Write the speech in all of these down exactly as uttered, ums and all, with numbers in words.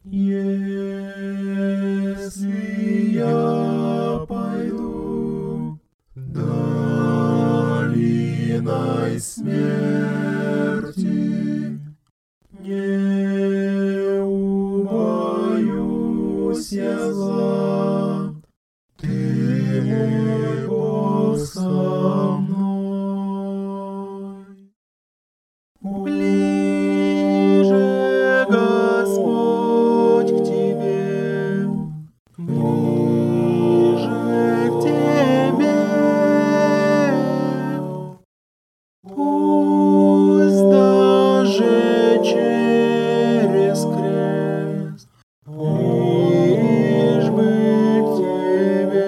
Если я пойду долиной смерти, не убоюсь я зла, Ты мой Бог со мной. Ближе, Господь, к Тебе, ближе к Тебе. Пусть даже через крест, лишь бы к Тебе.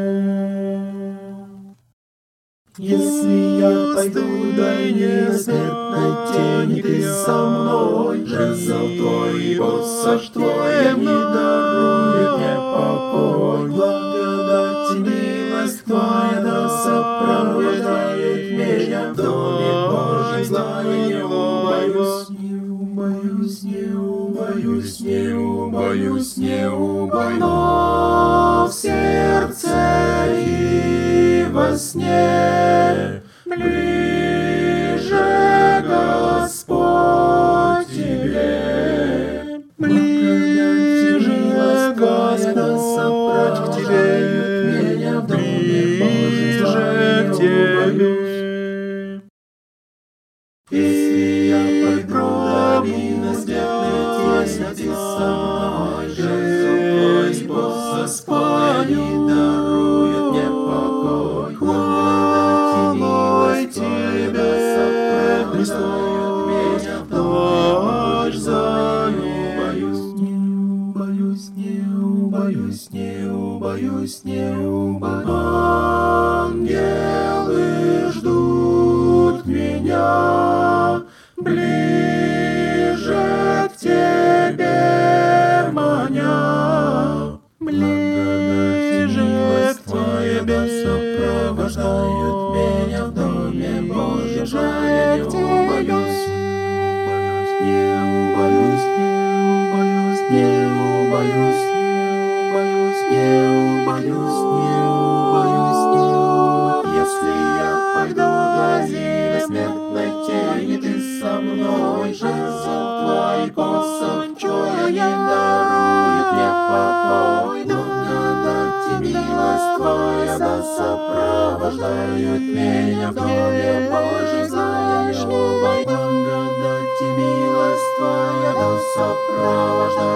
Если я пойду в долине смертной тени, Ты со мной, жезл Твой и посох Твой не дарует мне покой. Благодать и милость Твоя да сопровождает меня в доме Божьем, зла я не убоюсь, не убоюсь, не убоюсь, не убоюсь, не убоюсь. Но в сердце и во сне ближе, Господь, Тебе, ближе, Господь, собрать к Тебе меня в доме Божьем, зла я не убоюсь. Если я пойду долиной смертной тени, Ты со мной, жезл Твой и посох не дарует мне покой. Благодать и милость Тебя сопровождают меня в доме Божьем, не убоюсь, не убоюсь, не убоюсь, не убоюсь, не убоюсь. Ангелы ждут меня, ближе к Тебе маня, ближе к Тебе сопровождают меня в доме Божьем, я не убоюсь, не убоюсь, не убоюсь, не убоюсь, не убоюсь, не убоюсь. Если я пойду в долине смертной тени, Ты со мной, жезл Твой, посох Твой не дарует мне покой. Благодать и милость Твоя да сопровождают меня в доме Божьем, зла я не убоюсь. Благодать и милость Твоя да сопровождают